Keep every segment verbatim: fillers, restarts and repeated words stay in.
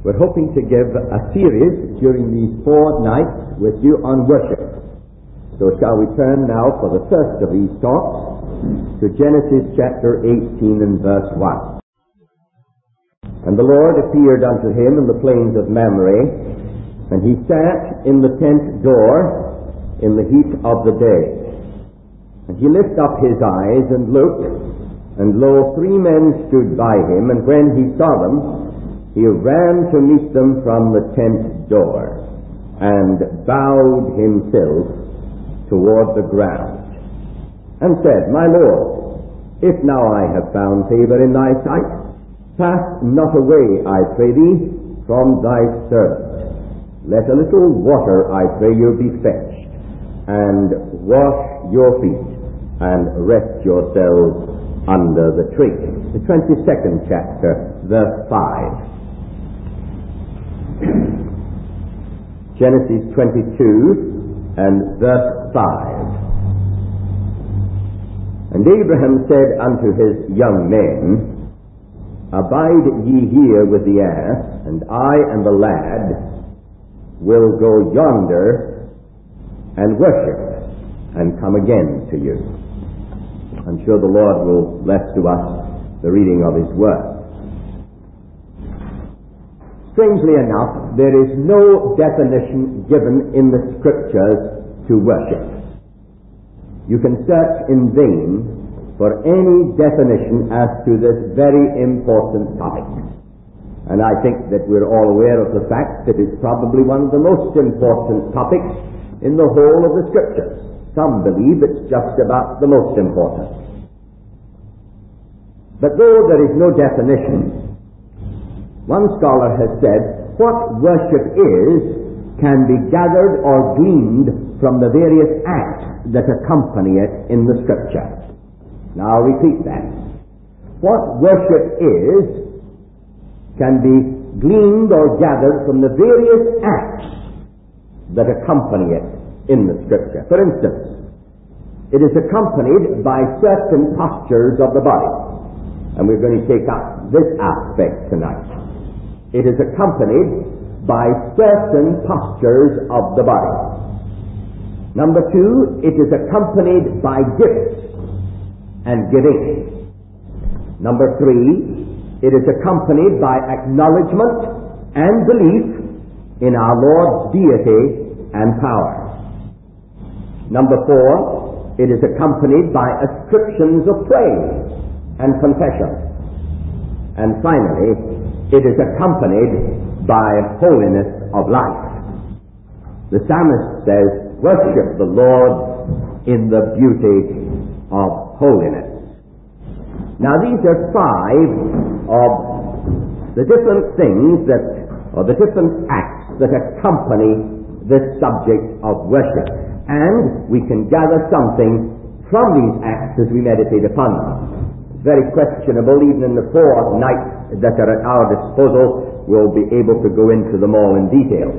We're hoping to give a series during these four nights with you on worship. So shall we turn now for the first of these talks to Genesis chapter eighteen and verse one. And the Lord appeared unto him in the plains of Mamre, and he sat in the tent door in the heat of the day. And he lifted up his eyes and looked, and lo, three men stood by him, and when he saw them, he ran to meet them from the tent door, and bowed himself toward the ground, and said, My Lord, if now I have found favor in thy sight, pass not away, I pray thee, from thy servant. Let a little water, I pray you, be fetched, and wash your feet, and rest yourselves under the tree. The twenty-second chapter, verse five. Genesis twenty-two and verse five. And Abraham said unto his young men, Abide ye here with the ass, and I and the lad will go yonder and worship, and come again to you. I'm sure the Lord will bless to us the reading of his word. Strangely enough, there is no definition given in the Scriptures to worship. You can search in vain for any definition as to this very important topic. And I think that we're all aware of the fact that it's probably one of the most important topics in the whole of the Scriptures. Some believe it's just about the most important. But though there is no definition, one scholar has said, what worship is can be gathered or gleaned from the various acts that accompany it in the Scripture. Now I'll repeat that. What worship is can be gleaned or gathered from the various acts that accompany it in the Scripture. For instance, it is accompanied by certain postures of the body. And we're going to take up this aspect tonight. It is accompanied by certain postures of the body. Number two, it is accompanied by gifts and giving. Number three, it is accompanied by acknowledgement and belief in our Lord's deity and power. Number four, it is accompanied by ascriptions of praise and confession. And finally, it is accompanied by holiness of life. The psalmist says, Worship the Lord in the beauty of holiness. Now these are five of the different things that, or the different acts that accompany this subject of worship. And we can gather something from these acts as we meditate upon them. It's very questionable, even in the four nights that are at our disposal, we'll be able to go into them all in detail.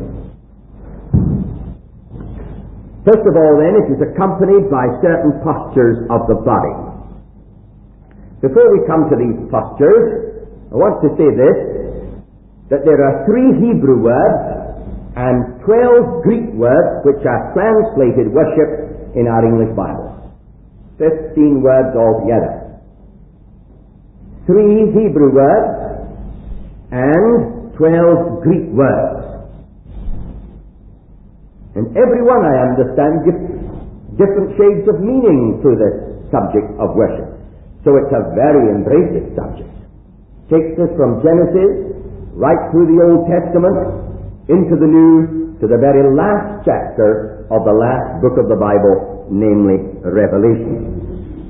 First of all, then, it is accompanied by certain postures of the body. Before we come to these postures, I want to say this, that there are three Hebrew words and twelve Greek words which are translated worship in our English Bible. Fifteen words altogether. Three Hebrew words and twelve Greek words. And every one, I understand, gives different shades of meaning to this subject of worship. So it's a very embracive subject. Takes us from Genesis right through the Old Testament into the New, to the very last chapter of the last book of the Bible, namely Revelation.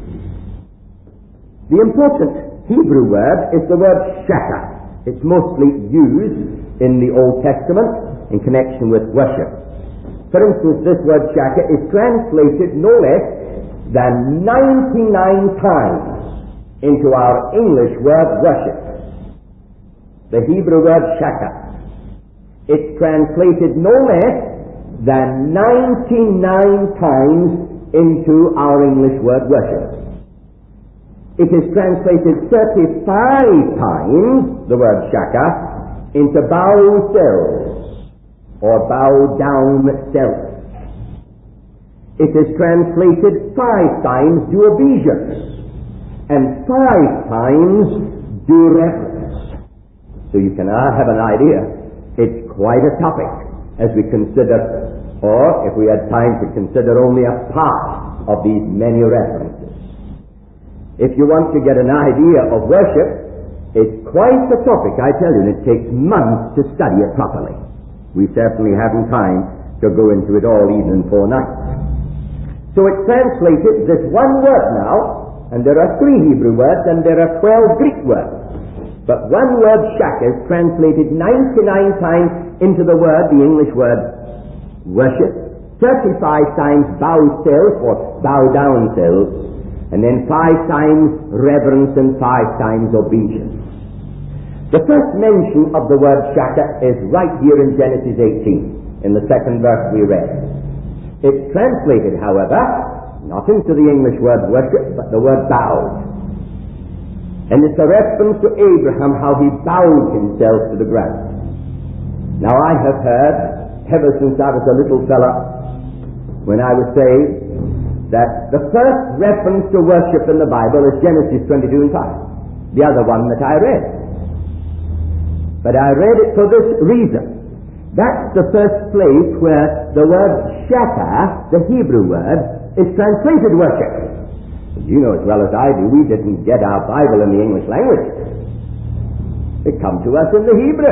The important Hebrew word is the word shaka. It's mostly used in the Old Testament in connection with worship. For instance, this word shaka is translated no less than ninety-nine times into our English word worship. The Hebrew word shaka. It's translated no less than ninety-nine times into our English word worship. It is translated thirty-five times, the word shaka, into bow cells or bow down cells. It is translated five times do obeisance and five times do reverence. So you can uh, have an idea. It's quite a topic as we consider, or if we had time to consider only a part of these many references. If you want to get an idea of worship, it's quite a topic, I tell you, and it takes months to study it properly. We certainly haven't time to go into it all even in four nights. So it's translated this one word now, and there are three Hebrew words and there are twelve Greek words. But one word shaka is translated ninety-nine times into the word, the English word worship, thirty-five times bow cells or bow down cells, and then five times reverence and five times obeisance. The first mention of the word shaka is right here in Genesis eighteen, in the second verse we read. It's translated, however, not into the English word worship, but the word bowed. And it's a reference to Abraham, how he bowed himself to the ground. Now I have heard, ever since I was a little fella, when I was saved, that the first reference to worship in the Bible is Genesis twenty-two and five, the other one that I read. But I read it for this reason. That's the first place where the word shaka, the Hebrew word, is translated worship. You know as well as I do, we didn't get our Bible in the English language. It comes to us in the Hebrew.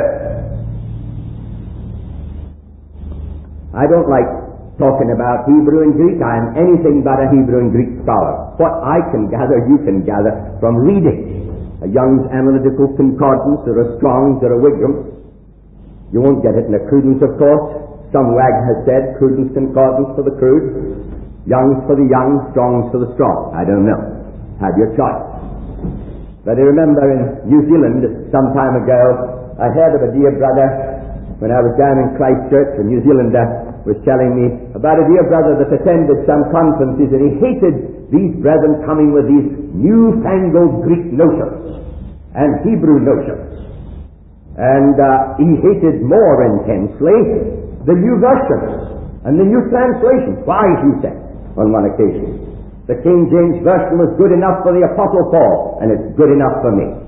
I don't like talking about Hebrew and Greek. I am anything but a Hebrew and Greek scholar. What I can gather, you can gather from reading a Young's Analytical Concordance or a Strong's or a Wigram's. You won't get it in a Cruden's, of course. Some wag has said Cruden's Concordance for the crude, Young's for the young, Strong's for the strong. I don't know. Have your choice. But I remember in New Zealand some time ago, I heard of a dear brother when I was down in Christchurch, a New Zealander was telling me about a dear brother that attended some conferences, and he hated these brethren coming with these newfangled Greek notions and Hebrew notions. And uh, he hated more intensely the new versions and the new translations. Why, he said on one occasion, the King James Version was good enough for the Apostle Paul, and it's good enough for me.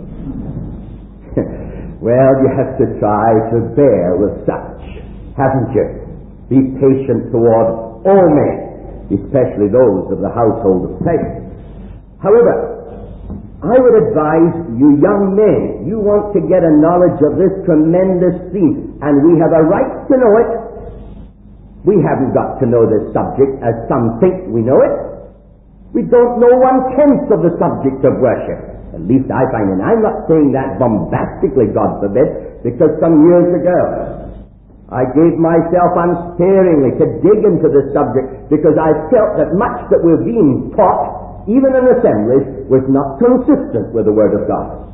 Well, you have to try to bear with such, haven't you? Be patient toward all men, especially those of the household of faith. However, I would advise you young men, you want to get a knowledge of this tremendous theme, and we have a right to know it. We haven't got to know this subject as some think we know it. We don't know one-tenth of the subject of worship. At least I find, and I'm not saying that bombastically, God forbid, because some years ago I gave myself unsparingly to dig into this subject because I felt that much that we're being taught even in assemblies, was not consistent with the Word of God.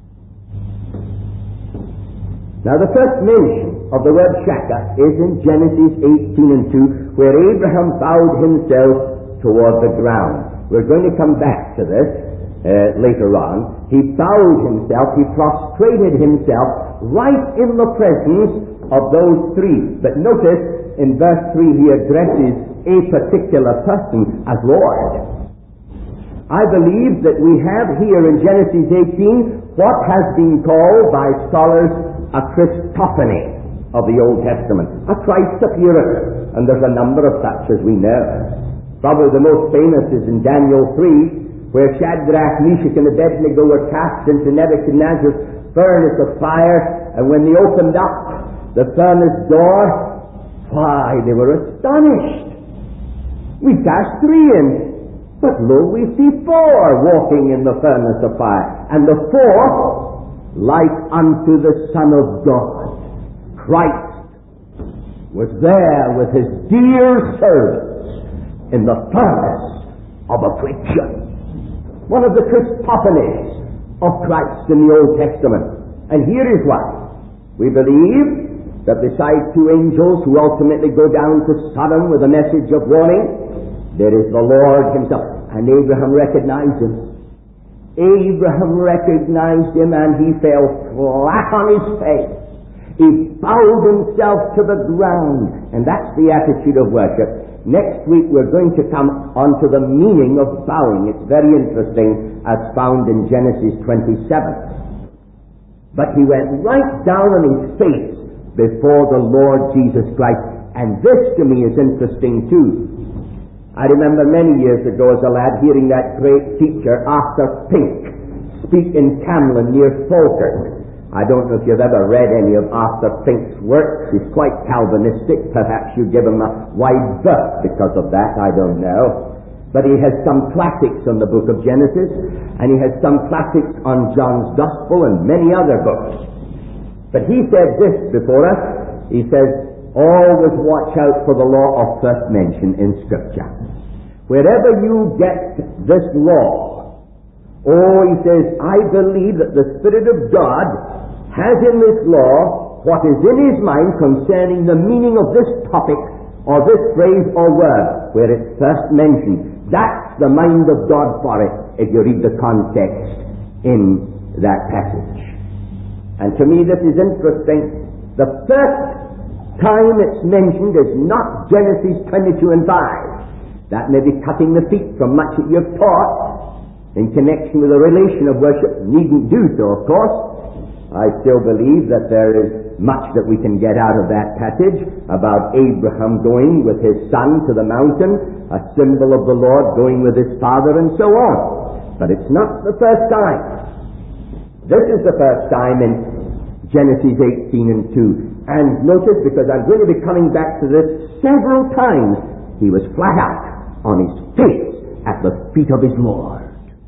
Now the first mention of the word shaka is in Genesis eighteen and two, where Abraham bowed himself toward the ground. We're going to come back to this uh, later on. He bowed himself, he prostrated himself right in the presence of those three. But notice, in verse three he addresses a particular person as Lord. I believe that we have here in Genesis eighteen what has been called by scholars a Christophany of the Old Testament, a Christ appearance, and there's a number of such as we know. Probably the most famous is in Daniel three, where Shadrach, Meshach, and Abednego were cast into Nebuchadnezzar's furnace of fire, and when they opened up the furnace door, why, they were astonished. We cast three in, but lo, we see four walking in the furnace of fire, and the fourth like unto the Son of God. Christ was there with his dear servants in the furnace of affliction. One of the Christophanies of Christ in the Old Testament. And here is why. We believe that besides two angels who ultimately go down to Sodom with a message of warning, there is the Lord himself. And Abraham recognized him. Abraham recognized him, and he fell flat on his face He bowed himself to the ground. And that's the attitude of worship. Next week we're going to come on to the meaning of bowing. It's very interesting as found in Genesis twenty-seven. But he went right down on his face before the Lord Jesus Christ. And this to me is interesting too. I remember many years ago as a lad hearing that great teacher Arthur Pink speak in Camlin near Falkirk. I don't know if you've ever read any of Arthur Pink's works. He's quite Calvinistic. Perhaps you give him a wide berth because of that. I don't know. But he has some classics on the book of Genesis, and he has some classics on John's Gospel and many other books. But he said this before us. He says, always watch out for the law of first mention in Scripture. Wherever you get this law, oh, he says, I believe that the Spirit of God has in this law what is in his mind concerning the meaning of this topic or this phrase or word where it's first mentioned. That's the mind of God for it if you read the context in that passage. And to me this is interesting. The first time it's mentioned is not Genesis twenty-two and five. That may be cutting the feet from much that you've taught in connection with the relation of worship. Needn't do so, of course. I still believe that there is much that we can get out of that passage about Abraham going with his son to the mountain, a symbol of the Lord going with his father, and so on. But it's not the first time. This is the first time in Genesis eighteen and two. And notice, because I'm going to be coming back to this several times, he was flat out on his face at the feet of his Lord.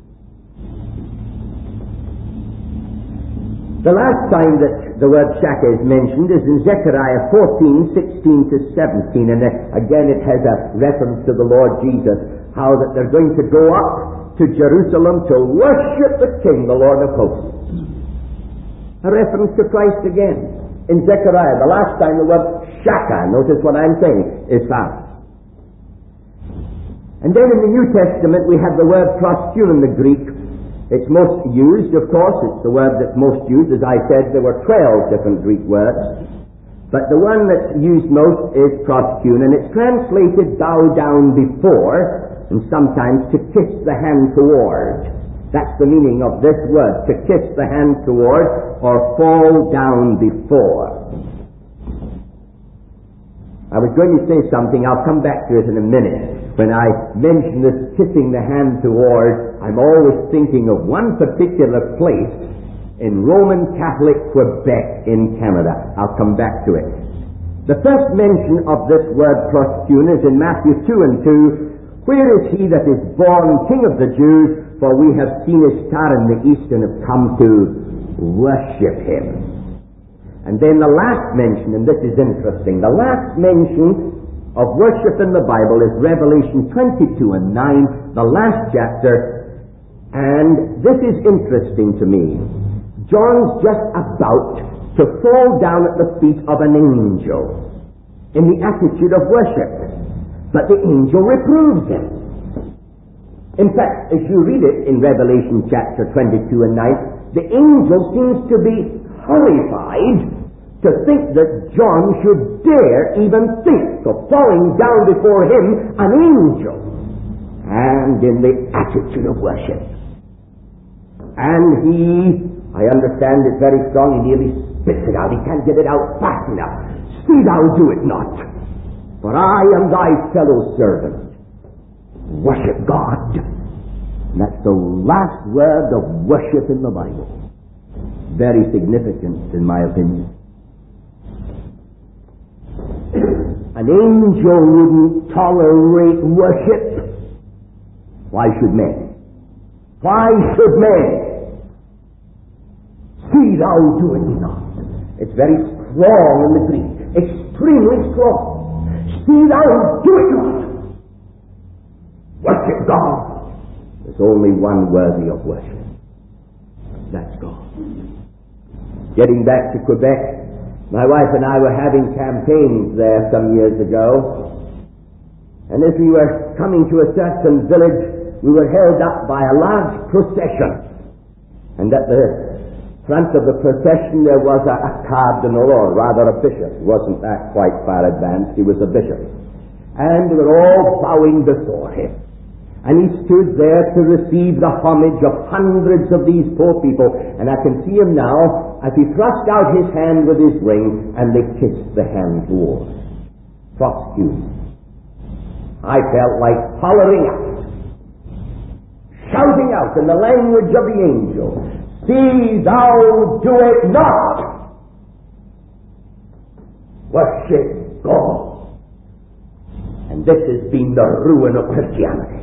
The last time that the word shaka is mentioned is in Zechariah fourteen, sixteen to seventeen, and again it has a reference to the Lord Jesus, how that they're going to go up to Jerusalem to worship the King, the Lord of hosts. A reference to Christ again. In Zechariah, the last time the word shaka, notice what I'm saying, is found. And then in the New Testament we have the word proskuin in the Greek. It's most used, of course, it's the word that's most used. As I said, there were twelve different Greek words. But the one that's used most is proskuin, and it's translated bow down before, and sometimes to kiss the hand toward. That's the meaning of this word, to kiss the hand toward or fall down before. I was going to say something, I'll come back to it in a minute. When I mention this kissing the hand toward, I'm always thinking of one particular place in Roman Catholic Quebec in Canada. I'll come back to it. The first mention of this word proskuin is in Matthew two and two. Where is he that is born King of the Jews? For we have seen his star in the east and have come to worship him. And then the last mention, and this is interesting, the last mention of worship in the Bible is Revelation twenty-two and nine, the last chapter. And this is interesting to me. John's just about to fall down at the feet of an angel in the attitude of worship. But the angel reproves him. In fact, as you read it in Revelation chapter twenty-two and nine, the angel seems to be horrified to think that John should dare even think of falling down before him, an angel, and in the attitude of worship. And he, I understand it very strong, he nearly spits it out. He can't get it out fast enough. See thou do it not, for I am thy fellow servant. Worship God. And that's the last word of worship in the Bible. Very significant, in my opinion. An angel wouldn't tolerate worship. Why should men? Why should men? See thou do it not. It's very strong in the Greek. Extremely strong. See thou do it not. Worship God. There's only one worthy of worship. That's God. Getting back to Quebec, my wife and I were having campaigns there some years ago, and as we were coming to a certain village, we were held up by a large procession, and at the front of the procession there was a, a cardinal, or rather a bishop. He wasn't that quite far advanced, he was a bishop. And they were all bowing before him. And he stood there to receive the homage of hundreds of these poor people. And I can see him now as he thrust out his hand with his ring, and they kissed the hand towards. Prosecuted. I felt like hollering out, shouting out in the language of the angel, "See thou do it not! Worship God." And this has been the ruin of Christianity.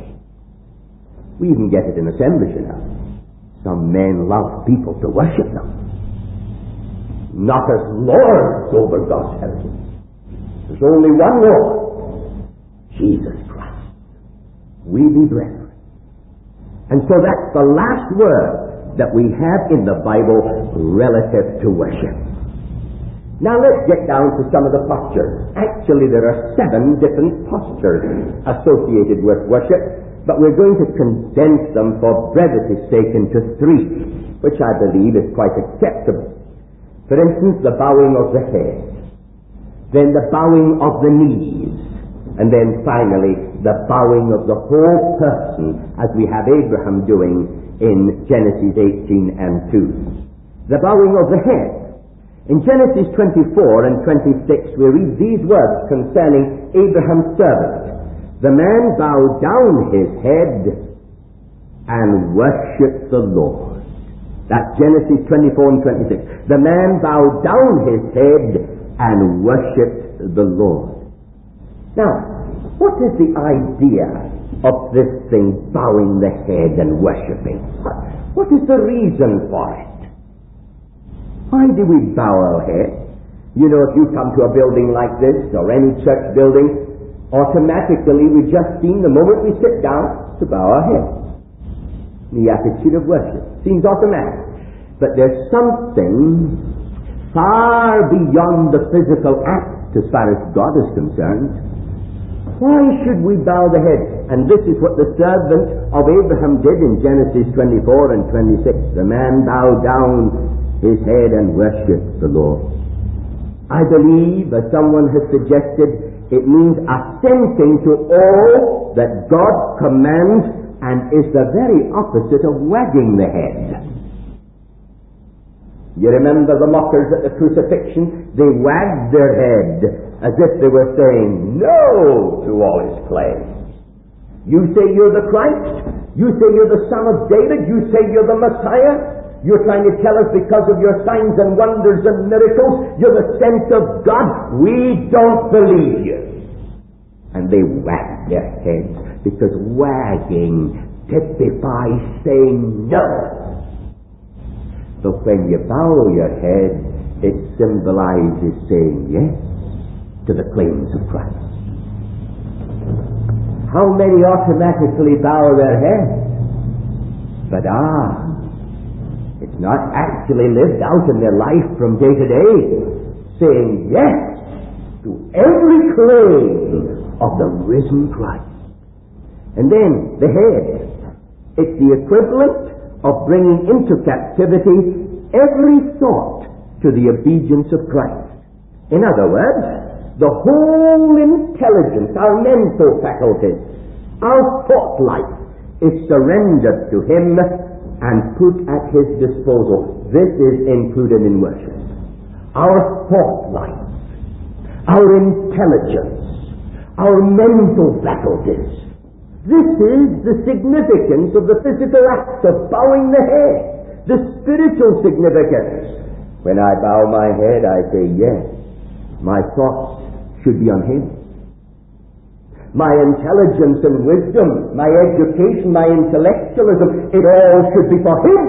We even get it in assemblies, you know. Some men love people to worship them, not as lords over God's heritage. There's only one Lord, Jesus Christ. We be brethren. And so that's the last word that we have in the Bible relative to worship. Now let's get down to some of the postures. Actually, there are seven different postures associated with worship, but we're going to condense them for brevity's sake into three, which I believe is quite acceptable. For instance, the bowing of the head, then the bowing of the knees, and then finally the bowing of the whole person, as we have Abraham doing in Genesis eighteen and two. The bowing of the head. In Genesis twenty-four and twenty-six we read these words concerning Abraham's servant. The man bowed down his head and worshipped the Lord. That's Genesis twenty-four and twenty-six. The man bowed down his head and worshipped the Lord. Now, what is the idea of this thing, bowing the head and worshipping? What is the reason for it? Why do we bow our head? You know, if you come to a building like this, or any church building, automatically we just seem, the moment we sit down, to bow our head. The attitude of worship seems automatic. But there's something far beyond the physical act as far as God is concerned. Why should we bow the head? And this is what the servant of Abraham did in Genesis twenty-four and twenty-six. The man bowed down his head and worshipped the Lord. I believe, as someone has suggested, it means assenting to all that God commands, and is the very opposite of wagging the head. You remember the mockers at the crucifixion? They wagged their head as if they were saying no to all his claims. You say you're the Christ? You say you're the Son of David? You say you're the Messiah? You're trying to tell us because of your signs and wonders and miracles, you're the sent of God? We don't believe you. And they wagged their heads, because wagging typifies saying no. But when you bow your head, it symbolizes saying yes to the claims of Christ. How many automatically bow their heads? But ah, it's not actually lived out in their life from day to day, saying yes to every claim of the risen Christ. And then the head. It's the equivalent of bringing into captivity every thought to the obedience of Christ. In other words, the whole intelligence, our mental faculties, our thought life is surrendered to Him and put at His disposal. This is included in worship. Our thought life, our intelligence, our mental faculties. This is the significance of the physical act of bowing the head, the spiritual significance. When I bow my head, I say, yes, my thoughts should be on Him. My intelligence and wisdom, my education, my intellectualism, it all should be for Him.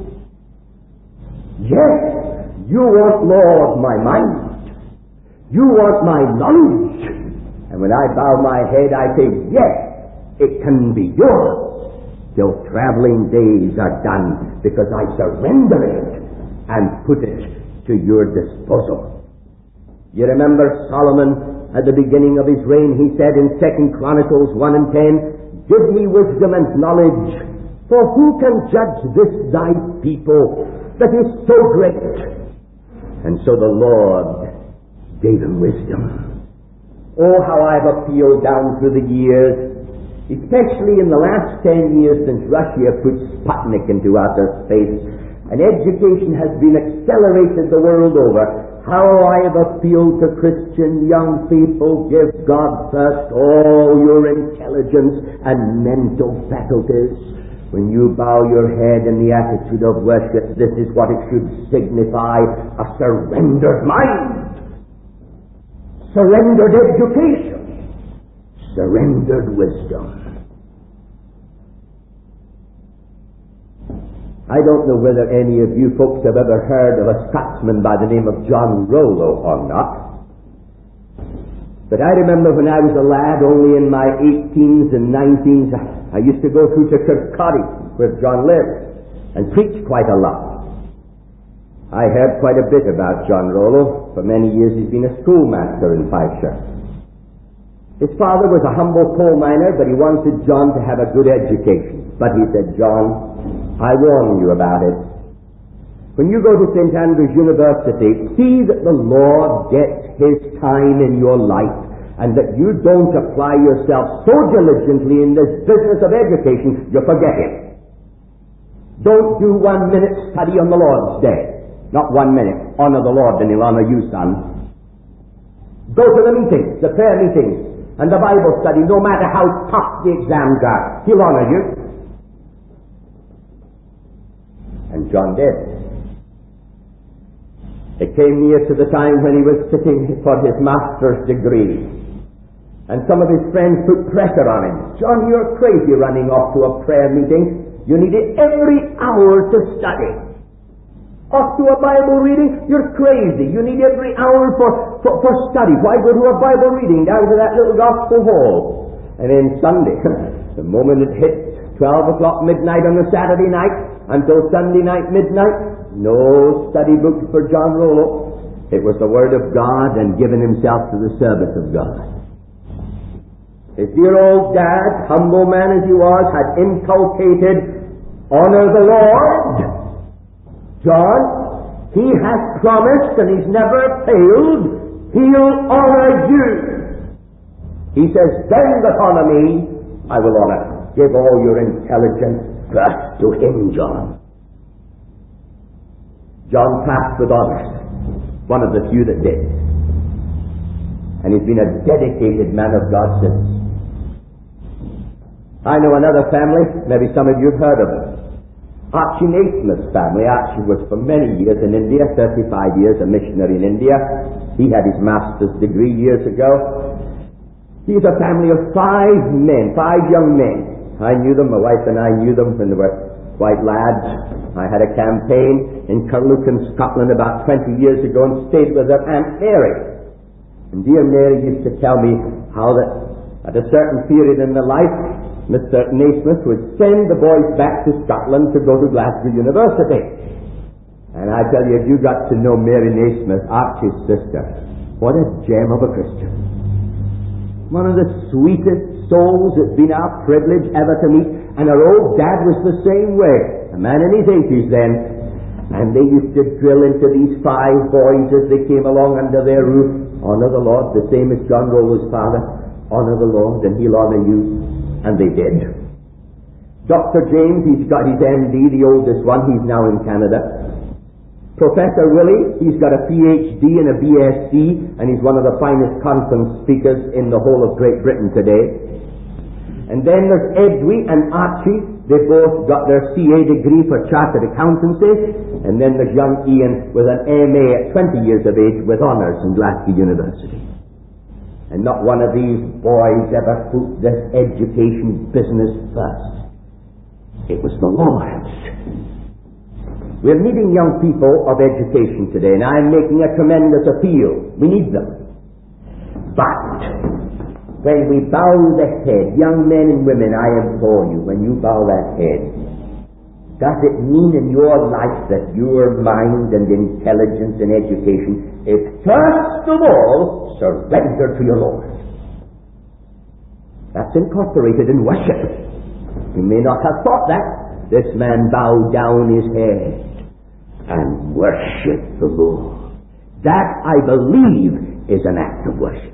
Yes, you want, Lord, my mind. You want my knowledge. And when I bow my head, I say, yes, it can be yours till traveling days are done, because I surrender it and put it to your disposal. You remember Solomon at the beginning of his reign, he said in Second Chronicles one and ten, give me wisdom and knowledge, for who can judge this thy people? that is so great. And so the Lord gave him wisdom. Oh, how I've appealed down through the years, especially in the last ten years since Russia put Sputnik into outer space, and education has been accelerated the world over. How I have appealed to Christian young people, give God first all your intelligence and mental faculties. When you bow your head in the attitude of worship, this is what it should signify: a surrendered mind, surrendered education, surrendered wisdom. I don't know whether any of you folks have ever heard of a Scotsman by the name of John Rollo or not. But I remember when I was a lad, only in my eighteens and nineteens, I used to go through to Kirkcaldy, where John lived, and preach quite a lot. I heard quite a bit about John Rollo. For many years he's been a schoolmaster in Fifeshire. His father was a humble coal miner, but he wanted John to have a good education. But he said, "John, I warn you about it. When you go to Saint Andrews University, see that the Lord gets his time in your life, and that you don't apply yourself so diligently in this business of education, you forget it. Don't do one minute study on the Lord's Day. Not one minute. Honor the Lord and he'll honor you, son. Go to the meetings, the prayer meetings, and the Bible study, no matter how tough the exams are. He'll honor you." And John did. It came near to the time when he was sitting for his master's degree, and some of his friends put pressure on him. "John, you're crazy running off to a prayer meeting. You need it every hour to study. Off to a Bible reading? You're crazy. You need every hour for, for, for study. Why go to a Bible reading down to that little gospel hall?" And then Sunday, the moment it hit twelve o'clock midnight on a Saturday night, until Sunday night midnight, no study books for John Rollo. It was the Word of God and given himself to the service of God. His dear old dad, humble man as he was, had inculcated, "Honor the Lord. John, he has promised and he's never failed. He'll honor you. He says, them that honor me, I will honor. Give all your intelligence first to him, John." John passed with honors, one of the few that did. And he's been a dedicated man of God since. I know another family, maybe some of you have heard of it. Archie Naismith's family. Archie was for many years in India, thirty-five years a missionary in India. He had his master's degree years ago. He's a family of five men, five young men. I knew them, my wife and I knew them when they were quite lads. I had a campaign in Carlucan, Scotland about twenty years ago and stayed with their Aunt Mary. And dear Mary used to tell me how that at a certain period in their life, Mister Naismith would send the boys back to Scotland to go to Glasgow University. And I tell you, if you got to know Mary Naismith, Archie's sister, what a gem of a Christian. One of the sweetest souls it's been our privilege ever to meet. And her old dad was the same way, a man in his eighties then. And they used to drill into these five boys as they came along under their roof. Honor the Lord, the same as John Rollo's father. Honor the Lord and he'll honor you. And they did. Doctor James, he's got his M D, the oldest one, he's now in Canada. Professor Willie, he's got a P H D and a B S c, and he's one of the finest conference speakers in the whole of Great Britain today. And then there's Edwy and Archie, they both got their C A degree for chartered accountancy. And then there's young Ian with an M A at twenty years of age with honours in Glasgow University. And not one of these boys ever put this education business first. It was the Lord's. We're needing young people of education today, and I'm making a tremendous appeal. We need them. But when we bow the head, young men and women, I implore you, when you bow that head, does it mean in your life that your mind and intelligence and education is first of all surrendered to your Lord? That's incorporated in worship. You may not have thought that. This man bowed down his head. and worship the Lord. That, I believe, is an act of worship.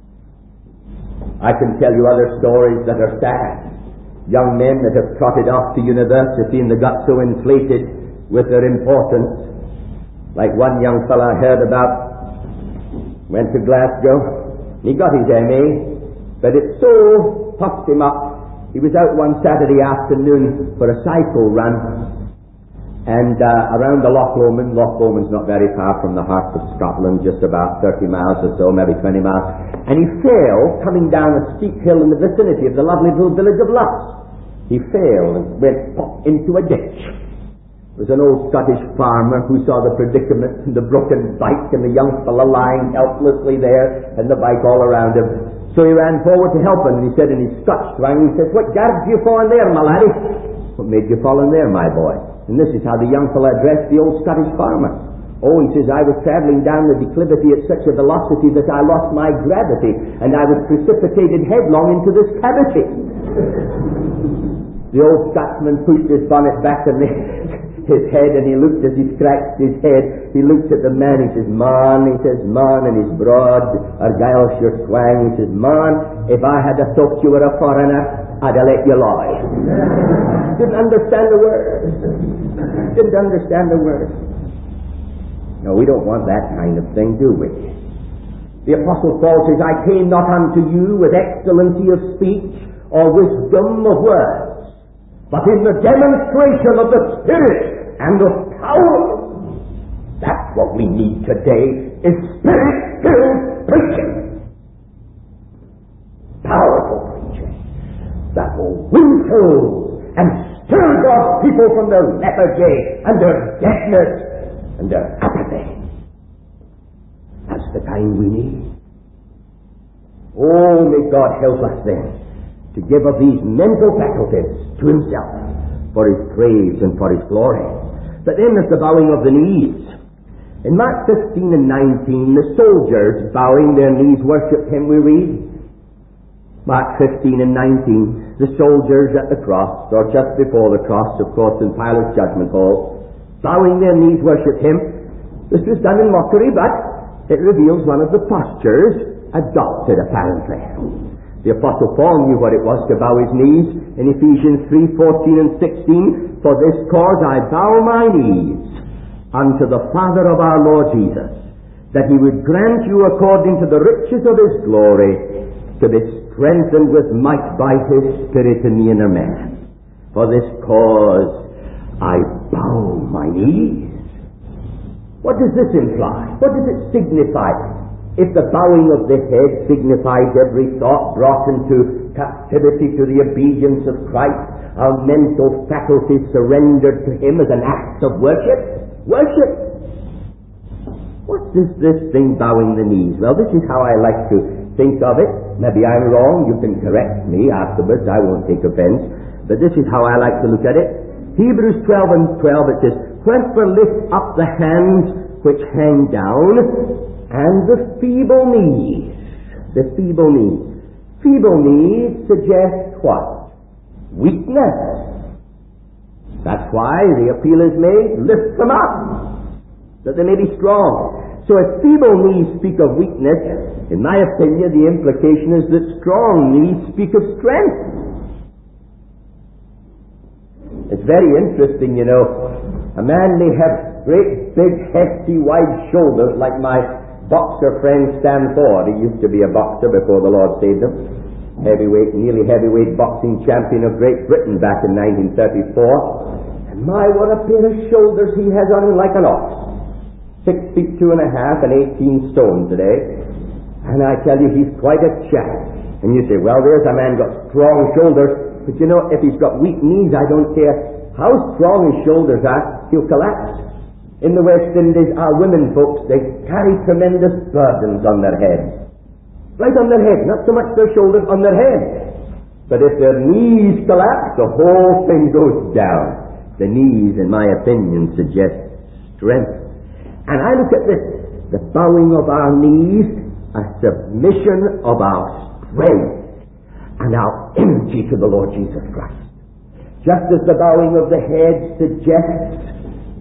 I can tell you other stories that are sad. Young men that have trotted off to university and they got so inflated with their importance. Like one young fellow I heard about, went to Glasgow, he got his M A, but it so puffed him up. He was out one Saturday afternoon for a cycle run, and uh, around the Loch Lomond. Loch Lomond's not very far from the heart of Scotland, just about thirty miles or so, maybe twenty miles, and he fell coming down a steep hill in the vicinity of the lovely little village of Luss. He fell and went pop into a ditch. It was an old Scottish farmer who saw the predicament and the broken bike and the young fellow lying helplessly there and the bike all around him. So he ran forward to help him, and he said in his Scotch twang, he says, "What garred you fall in there, my laddie?" "What made you fall in there, my boy?" And this is how the young fellow addressed the old Scottish farmer. "Oh," he says, "I was travelling down the declivity at such a velocity that I lost my gravity, and I was precipitated headlong into this cavity." The old Scotsman pushed his bonnet back on his head, and he looked as he scratched his head. He looked at the man. He says, "Man," he says, "man," in his broad Argyllshire twang. He says, "Man, if I had a thought you were a foreigner, I'd have let you lie." Didn't understand the word. Didn't understand the word. No, we don't want that kind of thing, do we? The Apostle Paul says, "I came not unto you with excellency of speech or wisdom of words, but in the demonstration of the Spirit and of power." That's what we need today, is Spirit-filled preaching. Powerful preaching that will win souls and stir God's people from their lethargy and their deafness and their apathy. That's the kind we need. Oh, may God help us then to give of these mental faculties to himself for his praise and for his glory. But then there's the bowing of the knees. In Mark fifteen and nineteen, the soldiers bowing their knees worship him, we read. Mark fifteen and nineteen, the soldiers at the cross, or just before the cross, of course, in Pilate's judgment hall, bowing their knees worship him. This was done in mockery, but it reveals one of the postures adopted, apparently. The Apostle Paul knew what it was to bow his knees in Ephesians three, fourteen and sixteen. "For this cause I bow my knees unto the Father of our Lord Jesus, that he would grant you according to the riches of his glory to be strengthened with might by his Spirit in the inner man. For this cause I bow my knees." What does this imply? What does it signify? If the bowing of the head signifies every thought brought into captivity to the obedience of Christ, our mental faculties surrendered to him as an act of worship, worship. What is this thing, bowing the knees? Well, this is how I like to think of it. Maybe I'm wrong. You can correct me afterwards. I won't take offense. But this is how I like to look at it. Hebrews twelve and twelve, it says, "Wherefore lift up the hands which hang down, and the feeble knees." The feeble knees. Feeble knees suggest what? Weakness. That's why the appeal is made, lift them up, that they may be strong. So if feeble knees speak of weakness, in my opinion, the implication is that strong knees speak of strength. It's very interesting, you know. A man may have great, big, hefty, wide shoulders like my boxer friend Stan Ford. He used to be a boxer before the Lord saved him. Heavyweight, nearly heavyweight boxing champion of Great Britain back in nineteen thirty-four. And my, what a pair of shoulders he has on him, like an ox. Six feet two and a half and eighteen stone today. And I tell you, he's quite a chap. And you say, well, there's a man got strong shoulders. But you know, if he's got weak knees, I don't care how strong his shoulders are, he'll collapse. In the West Indies, our women folks, they carry tremendous burdens on their heads. Right on their head, not so much their shoulders, on their head. But if their knees collapse, the whole thing goes down. The knees, in my opinion, suggest strength. And I look at this, the bowing of our knees, a submission of our strength and our energy to the Lord Jesus Christ. Just as the bowing of the head suggests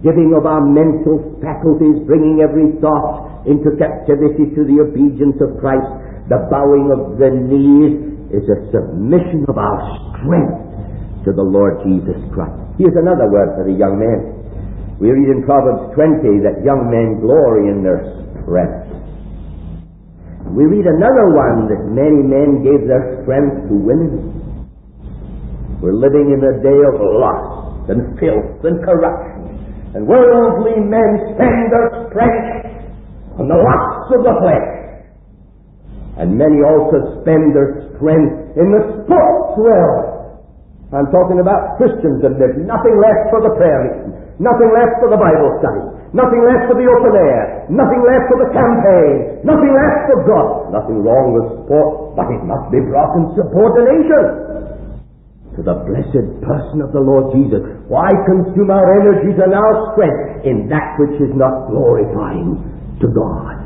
giving of our mental faculties, bringing every thought into captivity to the obedience of Christ, the bowing of the knees is a submission of our strength to the Lord Jesus Christ. Here's another word for the young men. We read in Proverbs twenty that young men glory in their strength. We read another one that many men gave their strength to women. We're living in a day of lust and filth and corruption, and worldly men spend their strength on the lusts of the flesh. And many also spend their strength in the sports realm. I'm talking about Christians that there's nothing left for the prayer meeting, nothing left for the Bible study, nothing left for the open air, nothing left for the campaign, nothing left for God. Nothing wrong with sport, but it must be brought in subordination to the blessed person of the Lord Jesus. Why consume our energies and our strength in that which is not glorifying to God?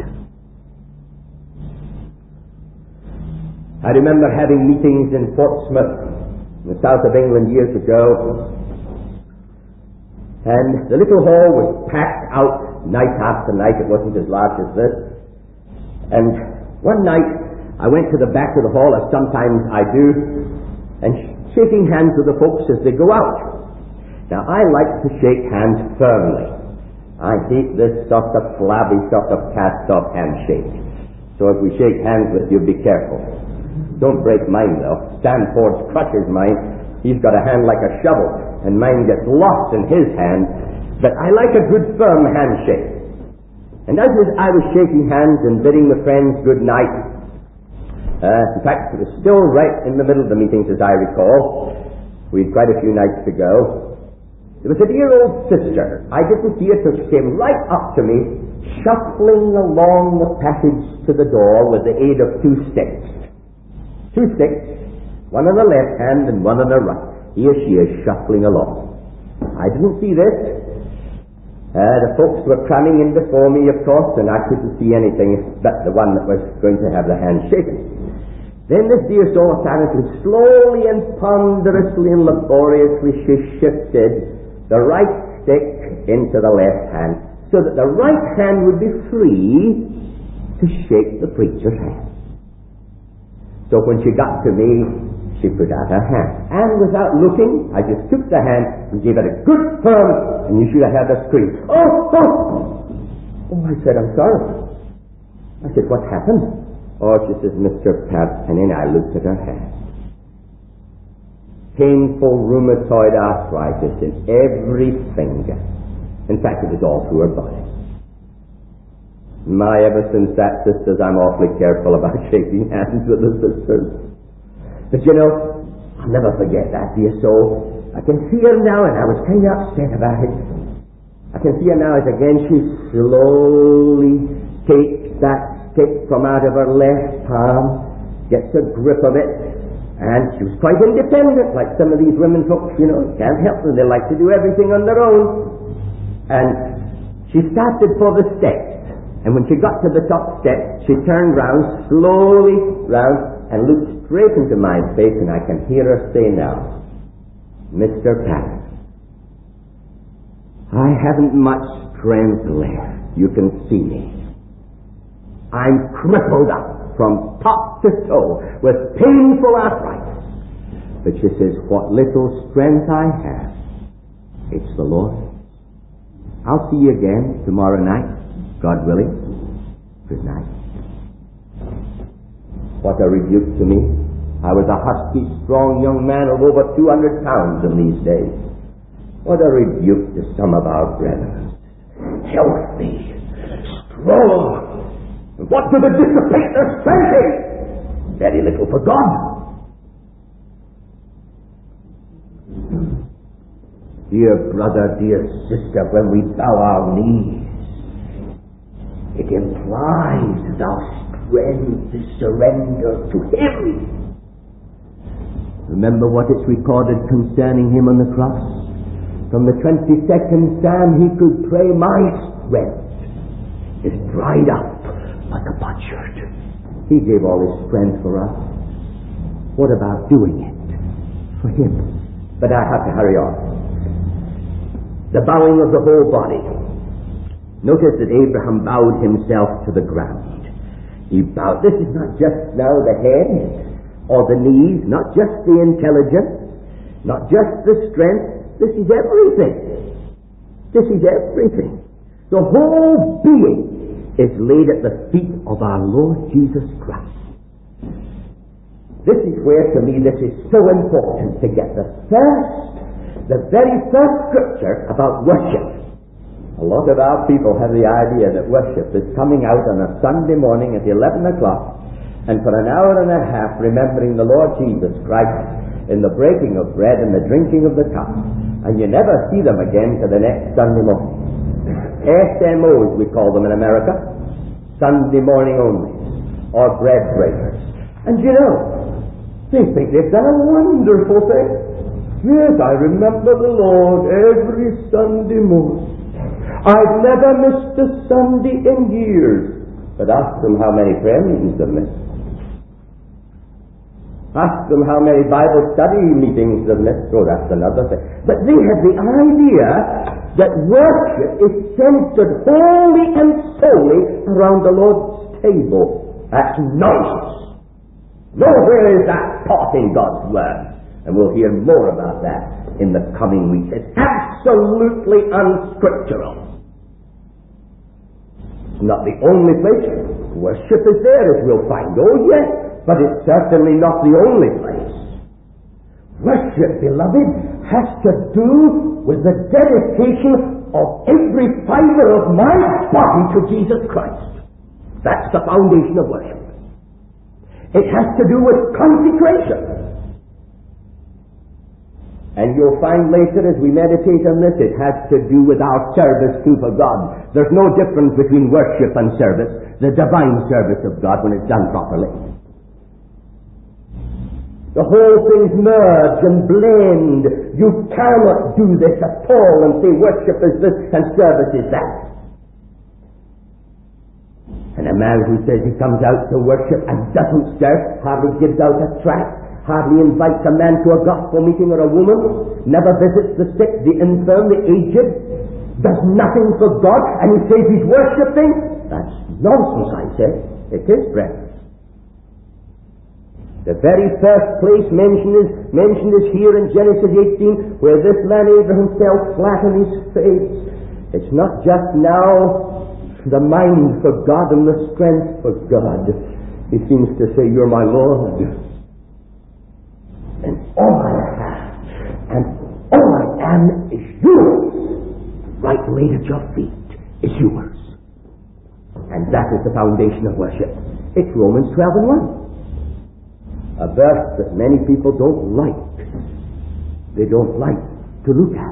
I remember having meetings in Portsmouth, in the south of England, years ago, and the little hall was packed out night after night. It wasn't as large as this. And one night I went to the back of the hall, as sometimes I do, and shaking hands with the folks as they go out. Now, I like to shake hands firmly. I hate this sort of flabby, sort of cast-off handshake. So if we shake hands with you, be careful. Don't break mine, though. Stanford crushes mine. He's got a hand like a shovel, and mine gets lost in his hand. But I like a good, firm handshake. And as I was shaking hands and bidding the friends good night, Uh, in fact, it was still right in the middle of the meetings, as I recall. We had quite a few nights to go. There was a dear old sister. I didn't see her till she came right up to me, shuffling along the passage to the door with the aid of two sticks. Two sticks, one on the left hand and one on the right. Here she is shuffling along. I didn't see this. Uh, the folks were cramming in before me, of course, and I couldn't see anything but the one that was going to have the hand shaken. Then this dear soul, silently, slowly and ponderously and laboriously, she shifted the right stick into the left hand, so that the right hand would be free to shake the preacher's hand. So when she got to me, she put out her hand, and without looking, I just took the hand and gave it a good firm, and you should have had a scream. Oh, oh! Oh, I said, I'm sorry. I said, what happened? Oh, she says, Mister Pat, and then I looked at her hand. Painful rheumatoid arthritis in every finger. In fact, it was all through her body. My, ever since that, sisters, I'm awfully careful about shaking hands with the sisters. But you know, I'll never forget that dear soul. I can see her now, and I was kind of upset about it. I can see her now as again she slowly takes that stick from out of her left palm, gets a grip of it, and she was quite independent, like some of these women folks, you know, can't help them. They like to do everything on their own. And she started for the steps, and when she got to the top step, she turned round, slowly round, and looked straight into my face, and I can hear her say now, Mister Pat, I haven't much strength left. You can see me. I'm crippled up from top to toe with painful arthritis. But she says, what little strength I have, it's the Lord. I'll see you again tomorrow night, God willing. Good night. What a rebuke to me. I was a husky, strong young man of over two hundred pounds in these days. What a rebuke to some of our brethren. Healthy, strong. What do they dissipate their strength in? Very little for God. Dear brother, dear sister, when we bow our knees, it implies that our strength is surrender to Him. Remember what is recorded concerning Him on the cross? From the twenty-second Psalm, He could pray, my strength is dried up like a potsherd. He gave all His strength for us. What about doing it for Him? But I have to hurry on. the bowing of the whole body. Notice that Abraham bowed himself to the ground. He bowed. This is not just now the head or the knees, not just the intelligence, not just the strength. This is everything. This is everything. The whole being is laid at the feet of our Lord Jesus Christ. This is where, to me, this is so important to get the first, the very first scripture about worship. A lot of our people have the idea that worship is coming out on a Sunday morning at eleven o'clock and for an hour and a half remembering the Lord Jesus Christ in the breaking of bread and the drinking of the cup, and you never see them again to the next Sunday morning. S M Os, we call them in America, Sunday morning only, or bread breakers. And you know, they think they've done a wonderful thing. Yes, I remember the Lord every Sunday morning. I've never missed a Sunday in years. But ask them how many prayer meetings they've missed. Ask them how many Bible study meetings they've missed. Oh, that's another thing. But they have the idea that worship is centered wholly and solely around the Lord's table. That's nonsense. Nowhere is that taught in God's Word. And we'll hear more about that in the coming weeks. It's absolutely unscriptural. It's not the only place. Worship is there, as we'll find. Oh, yes, but it's certainly not the only place. Worship, beloved, has to do with the dedication of every fiber of my body to Jesus Christ. That's the foundation of worship. It has to do with consecration. And you'll find later as we meditate on this, it has to do with our service too for God. There's no difference between worship and service, the divine service of God when it's done properly. The whole thing's merge and blend. You cannot do this at all and say worship is this and service is that. And a man who says he comes out to worship and doesn't serve, hardly gives out a tract, hardly invites a man to a gospel meeting or a woman, never visits the sick, the infirm, the aged, does nothing for God, and he says he's worshipping. That's nonsense, I say. It is, brethren. The very first place mentioned is, mentioned is here in Genesis eighteen, where this man Abraham fell flat on his face. It's not just now the mind for God and the strength for God. He seems to say, you're my Lord. And all I have and all I am is yours. Right laid at your feet is yours. And that is the foundation of worship. It's Romans twelve and one. A verse that many people don't like. They don't like to look at.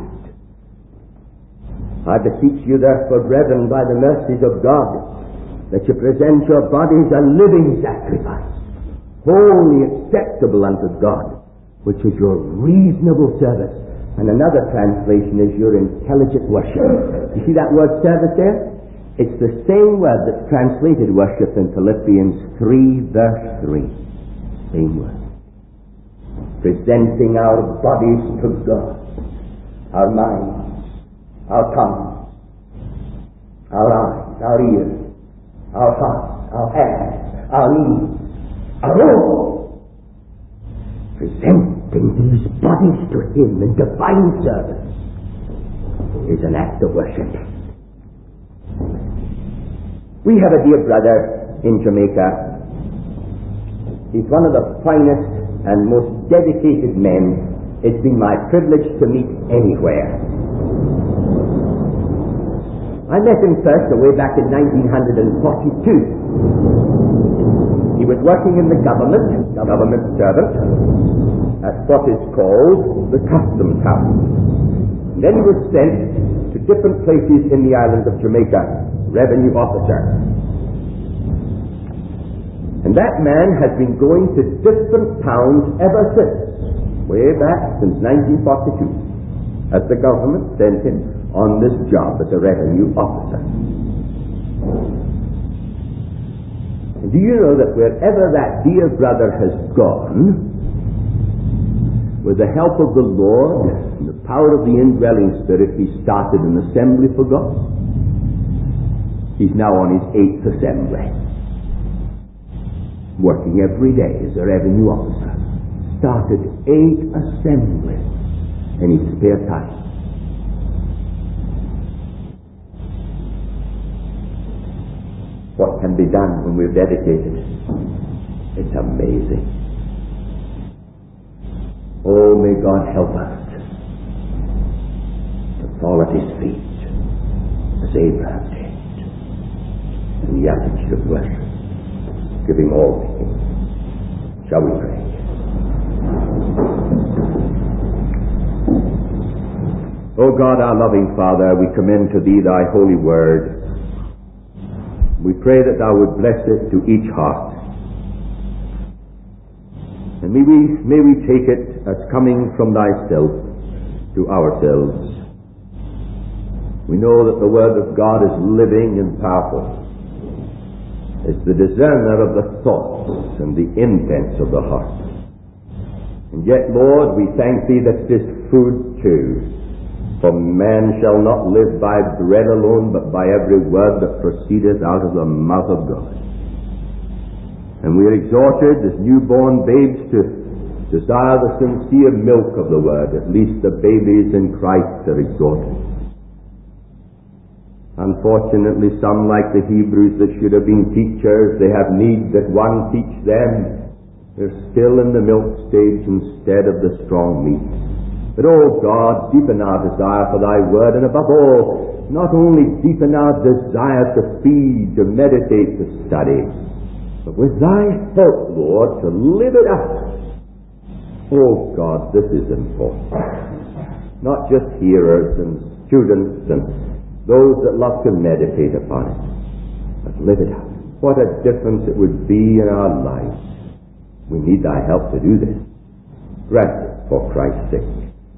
I beseech you therefore, brethren, by the mercies of God, that you present your bodies a living sacrifice, wholly acceptable unto God, which is your reasonable service. And another translation is your intelligent worship. You see that word service there? It's the same word that's translated worship in Philippians three, verse three. Same word. Presenting our bodies to God, our minds, our tongues, our eyes, our ears, our hearts, our hands, our knees, our all. Presenting these bodies to Him in divine service is an act of worship. We have a dear brother in Jamaica. He's one of the finest and most dedicated men it's been my privilege to meet anywhere. I met him first away back in nineteen forty-two. He was working in the government, government servant, at what is called the Customs House. And then he was sent to different places in the island of Jamaica, revenue officer. And that man has been going to different towns ever since, way back since nineteen forty-two, as the government sent him on this job as a revenue officer. And do you know that wherever that dear brother has gone, with the help of the Lord and the power of the indwelling Spirit, he started an assembly for God. He's now on his eighth assembly, working every day as a revenue officer. Started eight assemblies in his spare time. What can be done when we're dedicated? It's amazing. Oh, may God help us to fall at his feet as Abraham did in the attitude of worship, giving all to him. Shall we pray? O God, our loving Father, we commend to thee thy holy word. We pray that thou would bless it to each heart. And may we, may we take it as coming from thyself to ourselves. We know that the word of God is living and powerful. It's the discerner of the thoughts and the intents of the heart. And yet, Lord, we thank thee that it is food too. For man shall not live by bread alone, but by every word that proceedeth out of the mouth of God. And we are exhorted as newborn babes to desire the sincere milk of the word. At least the babies in Christ are exhorted. Unfortunately, some, like the Hebrews that should have been teachers, they have need that one teach them. They're still in the milk stage instead of the strong meat. But, oh God, deepen our desire for thy word, and above all, not only deepen our desire to feed, to meditate, to study, but with thy help, Lord, to live it out. Oh God, this is important. Not just hearers and students and those that love to meditate upon it, but live it out. What a difference it would be in our lives. We need thy help to do this. Grant it for Christ's sake.